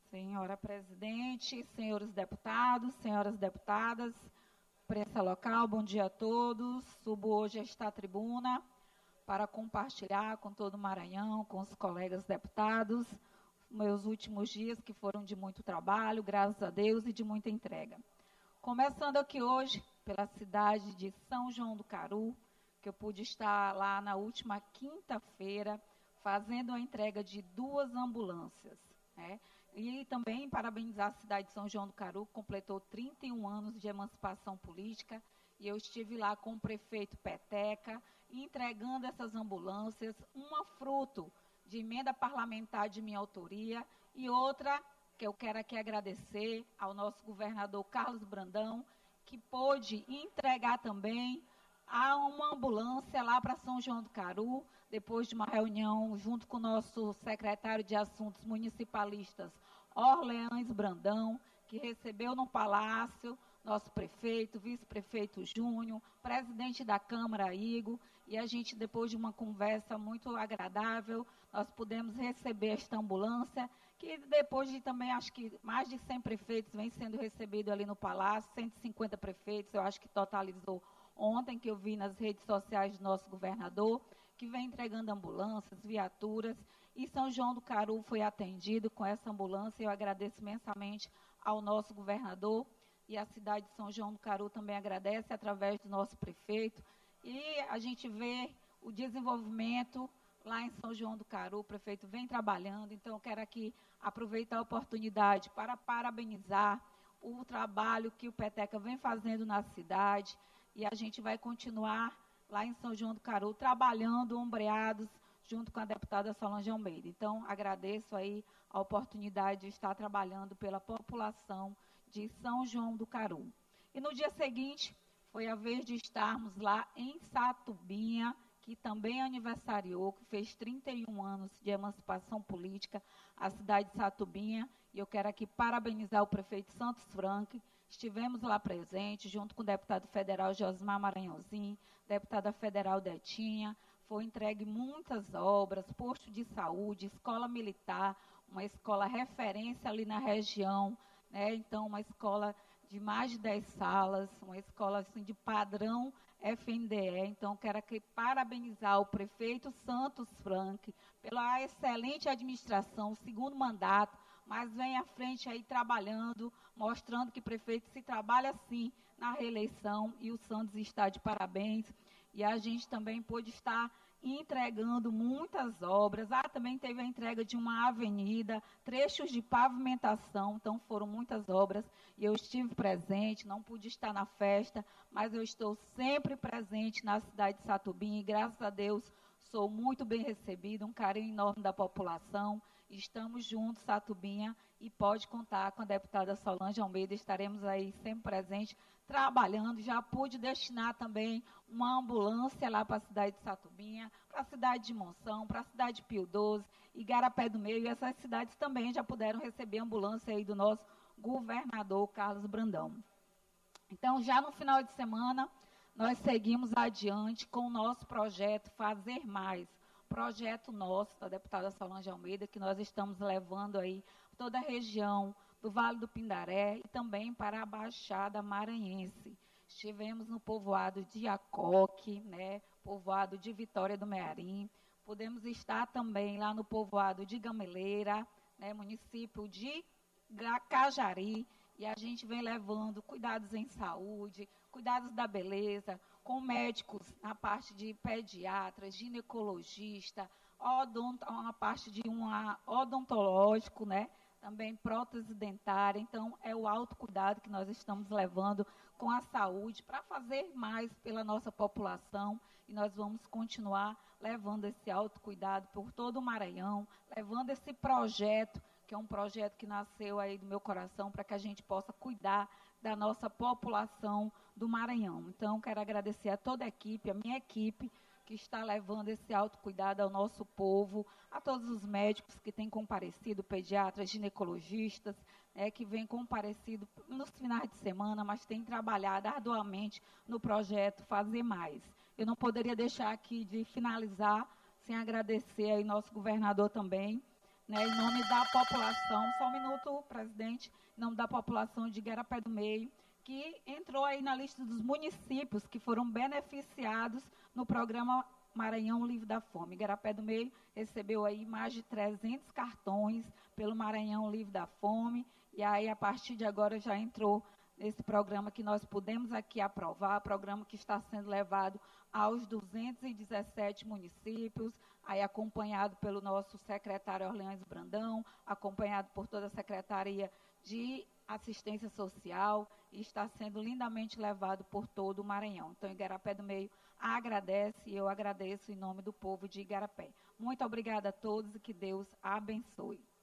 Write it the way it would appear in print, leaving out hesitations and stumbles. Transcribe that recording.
Senhora presidente, senhores deputados, senhoras deputadas, imprensa local, bom dia a todos. Subo hoje a esta tribuna para compartilhar com todo o Maranhão, com os colegas deputados, meus últimos dias que foram de muito trabalho, graças a Deus, e de muita entrega. Começando aqui hoje pela cidade de São João do Caru, que eu pude estar lá na última quinta-feira, fazendo a entrega de 2 ambulâncias, né? E também parabenizar a cidade de São João do Caru, que completou 31 anos de emancipação política, e eu estive lá com o prefeito Peteca, entregando essas ambulâncias, uma fruto de emenda parlamentar de minha autoria, e outra que eu quero aqui agradecer ao nosso governador Carlos Brandão, que pôde entregar também uma ambulância lá para São João do Caru, depois de uma reunião junto com o nosso secretário de Assuntos Municipalistas, Orleans Brandão, que recebeu no Palácio nosso prefeito, vice-prefeito Júnior, presidente da Câmara, Igor, e a gente, depois de uma conversa muito agradável, nós pudemos receber esta ambulância, que depois de também, acho que mais de 100 prefeitos vem sendo recebido ali no Palácio, 150 prefeitos, eu acho que totalizou ontem, que eu vi nas redes sociais do nosso governador, que vem entregando ambulâncias, viaturas, e São João do Caru foi atendido com essa ambulância. Eu agradeço imensamente ao nosso governador, e a cidade de São João do Caru também agradece através do nosso prefeito, e a gente vê o desenvolvimento lá em São João do Caru. O prefeito vem trabalhando, então eu quero aqui aproveitar a oportunidade para parabenizar o trabalho que o Peteca vem fazendo na cidade, e a gente vai continuar lá em São João do Caru, trabalhando, ombreados, junto com a deputada Solange Almeida. Então, agradeço aí a oportunidade de estar trabalhando pela população de São João do Caru. E no dia seguinte, foi a vez de estarmos lá em Satubinha, que também aniversariou, que fez 31 anos de emancipação política, a cidade de Satubinha, e eu quero aqui parabenizar o prefeito Santos Frank. Estivemos lá presentes, junto com o deputado federal Josmar Maranhãozinho, deputada federal Detinha. Foi entregue muitas obras, posto de saúde, escola militar, uma escola referência ali na região, né? Então, uma escola de mais de 10 salas, uma escola assim, de padrão FNDE. Então, quero aqui parabenizar o prefeito Santos Frank pela excelente administração, segundo mandato, mas vem à frente aí trabalhando, mostrando que prefeito se trabalha sim na reeleição, e o Santos está de parabéns. E a gente também pôde estar entregando muitas obras. Também teve a entrega de uma avenida, trechos de pavimentação, então foram muitas obras, e eu estive presente, não pude estar na festa, mas eu estou sempre presente na cidade de Satubinha, e graças a Deus sou muito bem recebida, um carinho enorme da população. Estamos juntos, Satubinha, e pode contar com a deputada Solange Almeida, estaremos aí sempre presentes, trabalhando. Já pude destinar também uma ambulância lá para a cidade de Satubinha, para a cidade de Monção, para a cidade de Pio XII, Igarapé do Meio, e essas cidades também já puderam receber ambulância aí do nosso governador Carlos Brandão. Então, já no final de semana, nós seguimos adiante com o nosso projeto Fazer Mais, projeto nosso, da deputada Solange Almeida, que nós estamos levando aí toda a região do Vale do Pindaré e também para a Baixada Maranhense. Estivemos no povoado de Iacoque, né, povoado de Vitória do Mearim, podemos estar também lá no povoado de Gameleira, né, município de Cajari, e a gente vem levando cuidados em saúde, cuidados da beleza, com médicos na parte de pediatras, ginecologista, uma parte de odontológico, né? Também prótese dentária. Então, é o autocuidado que nós estamos levando com a saúde para fazer mais pela nossa população, e nós vamos continuar levando esse autocuidado por todo o Maranhão, levando esse projeto, que é um projeto que nasceu aí do meu coração, para que a gente possa cuidar da nossa população do Maranhão. Então, quero agradecer a toda a equipe, a minha equipe, que está levando esse autocuidado ao nosso povo, a todos os médicos que têm comparecido, pediatras, ginecologistas, que vêm comparecido nos finais de semana, mas têm trabalhado arduamente no projeto Fazer Mais. Eu não poderia deixar aqui de finalizar sem agradecer aí nosso governador também, né, em nome da população, só um minuto, presidente, em nome da população de Igarapé do Meio, que entrou aí na lista dos municípios que foram beneficiados no programa Maranhão Livre da Fome. Igarapé do Meio recebeu aí mais de 300 cartões pelo Maranhão Livre da Fome, e aí a partir de agora já entrou nesse programa que nós pudemos aqui aprovar, programa que está sendo levado aos 217 municípios, aí acompanhado pelo nosso secretário Orleans Brandão, acompanhado por toda a Secretaria de Assistência Social, e está sendo lindamente levado por todo o Maranhão. Então, Igarapé do Meio agradece, e eu agradeço em nome do povo de Igarapé. Muito obrigada a todos e que Deus abençoe.